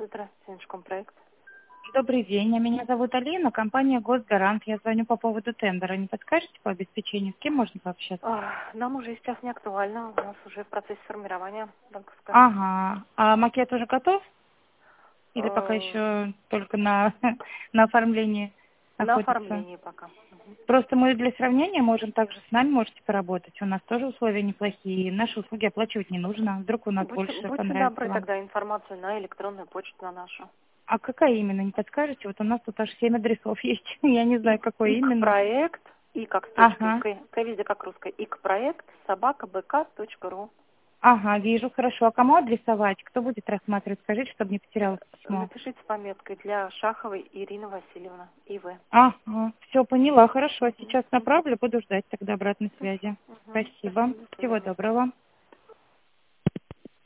Здравствуйте, Инжкомпроект. Добрый день, меня зовут Алина, компания «Госгарант». Я звоню по поводу тендера. Не подскажете по обеспечению, с кем можно пообщаться? Нам уже сейчас не актуально, у нас уже в процессе формирования банковского. Ага, а макет уже готов? Или пока Э, еще только на, на оформлении На находится? оформлении пока. Мгм. Просто мы для сравнения можем также с нами можете поработать. У нас тоже условия неплохие, наши услуги оплачивать не нужно. Вдруг у нас больше Будьте понравится добры вам. тогда информацию на электронную почту на нашу. А какая именно, не подскажете? Вот у нас тут аж 7 адресов есть. Я не знаю, какой именно. ИК-проект, и как с точкой, Ага. К везде как русская, ИК-проект, @bk.ru. Ага, вижу, хорошо. А кому адресовать? Кто будет рассматривать? Скажите, чтобы не потерялось письмо. Напишите с пометкой для Шаховой Ирины Васильевны, ИВ. Ага, все, поняла, хорошо. Мгм, Сейчас мгм, направлю, буду ждать тогда обратной связи. мгм. Спасибо. Спасибо, до Всего свидания. доброго.